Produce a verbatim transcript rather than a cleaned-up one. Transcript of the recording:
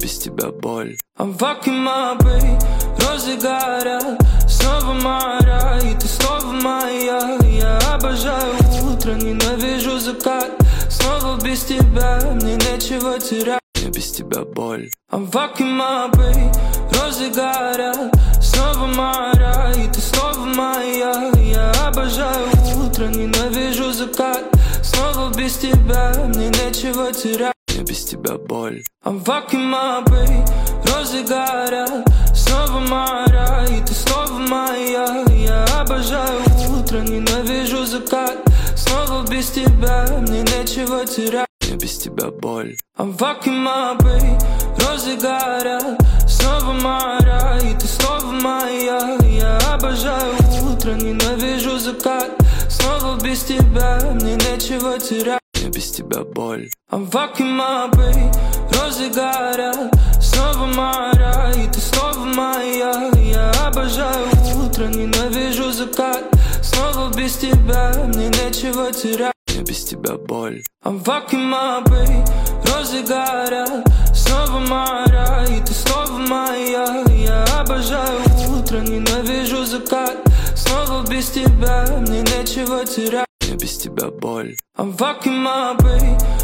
без тебя боль. I'm fucking my babe, розы горят, снова моя, и ты снова моя. Я обожаю утро, ненавижу закат, снова без тебя, мне нечего терять. Мне без тебя боль. I'm fucking my babe, розы горят, снова моя, и ты снова моя. Я обожаю утро, ненавижу закат, снова без тебя, мне нечего терять. Мне без тебя боль. I'm fucking my babe, розы горят, снова моя, и ты снова моя. Я обожаю утро, ненавижу закат, снова без тебя, мне нечего терять. Мне без тебя боль. I'm fucking my babe, розы горят, снова моя, и ты снова моя. Я обожаю утро, ненавижу закат, снова без тебя, мне нечего терять. Мне без тебя боль. I'm fucking my babe, розы горят, снова моя, и ты снова моя. Я обожаю утро, ненавижу закат, снова без тебя, мне нечего терять. Мне без тебя боль. I'm fucking my babe, розы горят, снова моя, и ты снова моя. Я обожаю утро, ненавижу закат, снова без тебя, мне нечего терять. Мне без тебя боль. I'm fucking my babe,